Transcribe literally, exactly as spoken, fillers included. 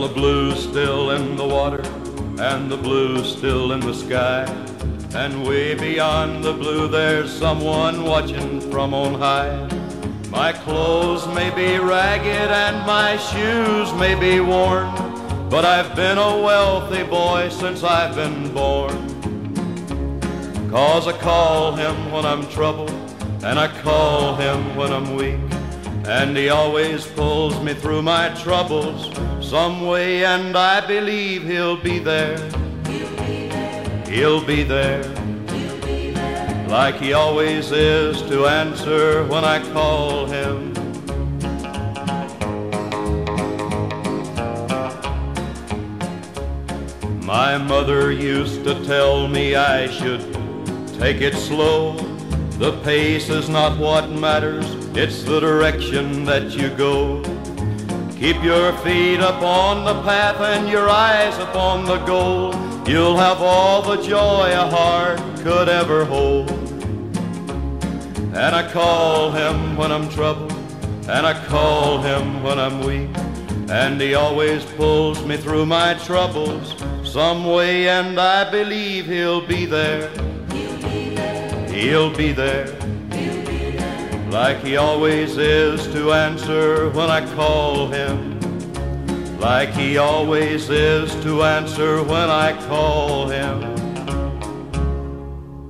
Well, the blue's still in the water, and the blue's still in the sky, and way beyond the blue there's someone watching from on high. My clothes may be ragged and my shoes may be worn, but I've been a wealthy boy since I've been born. 'Cause I call him when I'm troubled, and I call him when I'm weak, and he always pulls me through my troubles some way, and I believe he'll be there. He'll be there, like he always is, to answer when I call him. My mother used to tell me I should take it slow. The pace is not what matters, it's the direction that you go. Keep your feet up on the path and your eyes upon the goal. You'll have all the joy a heart could ever hold. And I call him when I'm troubled, and I call him when I'm weak, and he always pulls me through my troubles some way, and I believe he'll be there. He'll be there, like he always is, to answer when I call him, like he always is to answer when I call him.